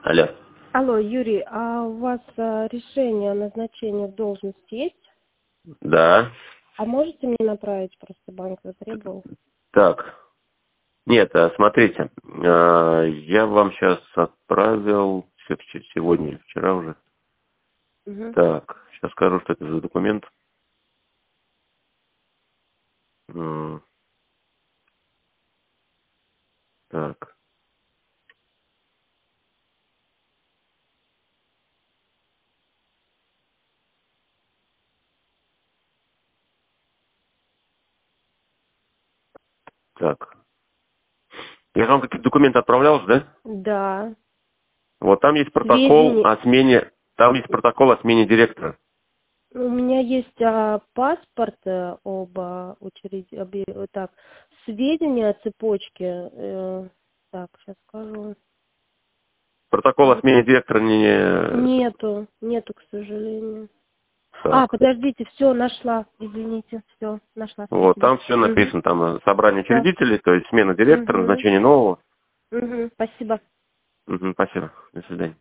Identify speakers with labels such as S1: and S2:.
S1: Алло.
S2: Алло, Юрий, а у вас решение о назначении в должность есть?
S1: Да.
S2: А можете мне направить, просто банк затребовал?
S1: Так. Нет, смотрите, я вам сейчас отправил сегодня, вчера уже.
S2: Угу.
S1: Так, сейчас скажу, что это за документ. Так, так. Я же вам какие-то документы отправлял же, да?
S2: Да.
S1: Вот там есть протокол
S2: Сведения.
S1: о смене, директора.
S2: У меня есть паспорт об так, сведения о цепочке. Так, сейчас скажу.
S1: Протокол о
S2: Вот.
S1: смене директора не...
S2: Нету, к сожалению.
S1: Так.
S2: Подождите, все, нашла. Извините, все, нашла,
S1: Вот,
S2: спасибо.
S1: там все
S2: Угу.
S1: написано, там собрание
S2: Все.
S1: учредителей, то есть смена директора,
S2: Угу.
S1: назначение нового.
S2: Угу. Спасибо.
S1: Спасибо. До свидания.